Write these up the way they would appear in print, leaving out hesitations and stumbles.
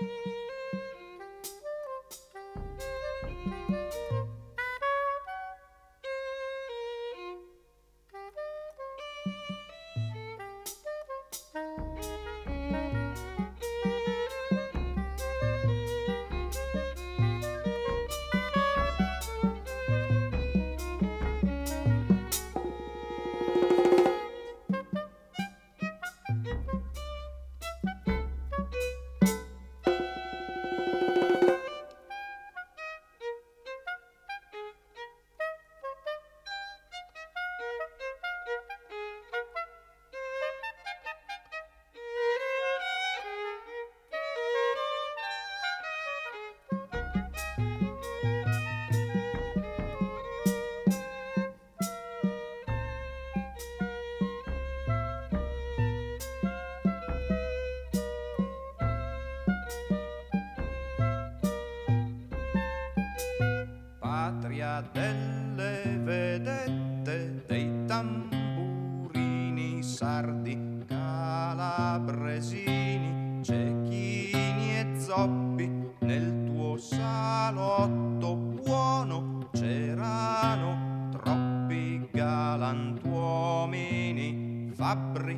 Patria delle vedette, dei tamburini sardi, calabresini, cecchini e zoppi. Nel tuo salotto buono c'erano troppi galantuomini, fabbri,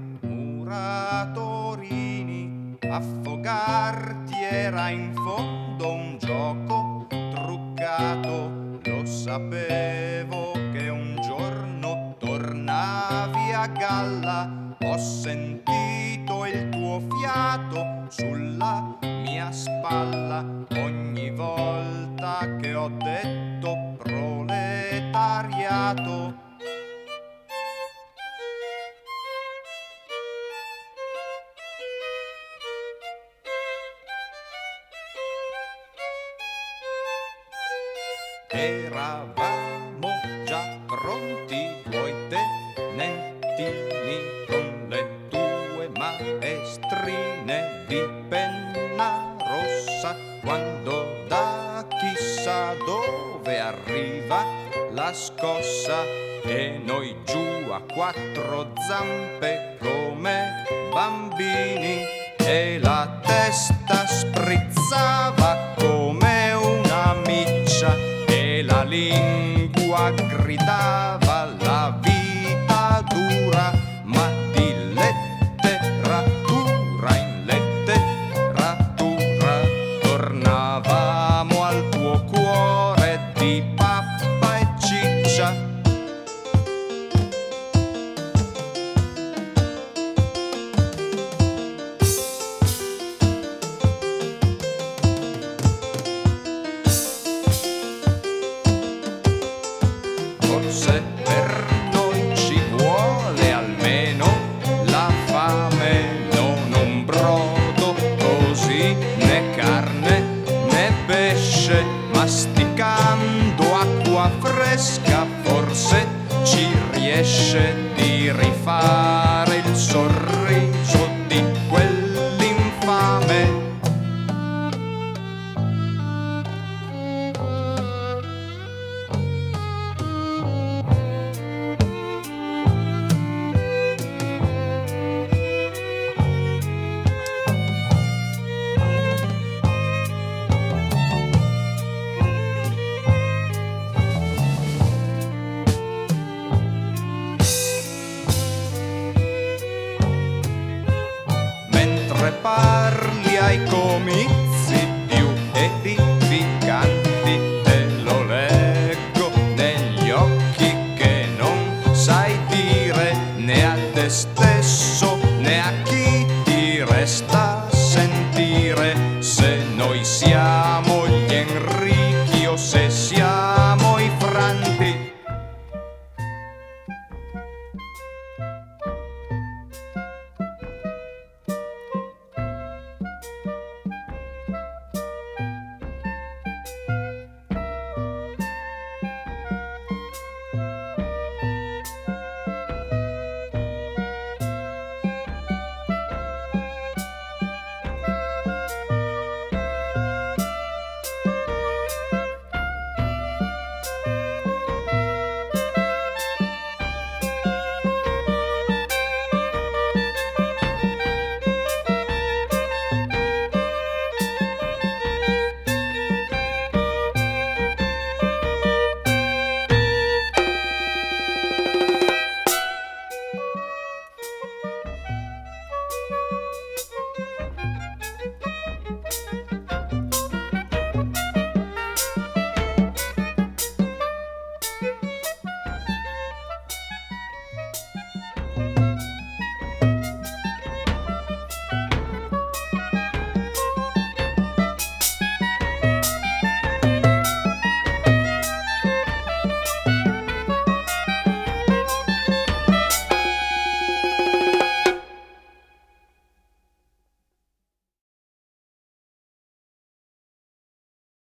muratorini. Affogarti era in fondo un gioco truccato. Lo sapevo che un giorno tornavi a galla. Ho sentito il tuo fiato sulla mia spalla ogni volta che ho detto proletariato. Eravamo già pronti, tuoi tenentini, con le tue maestrine di penna rossa, quando da chissà dove arriva la scossa e noi giù a quattro zampe come bambini e la testa sprizzava come una miccia. La lingua gridava la vita dura, ma di letteratura in letteratura tornavamo al tuo cuore di pappa e ciccia. Forse per noi ci vuole almeno la fame, non un brodo così, né carne né pesce, masticando acqua fresca forse ci riesce di rifare il sorriso di quell'infame. Parli ai comizi più edificanti, te lo leggo negli occhi che non sai dire né a te stesso né a chi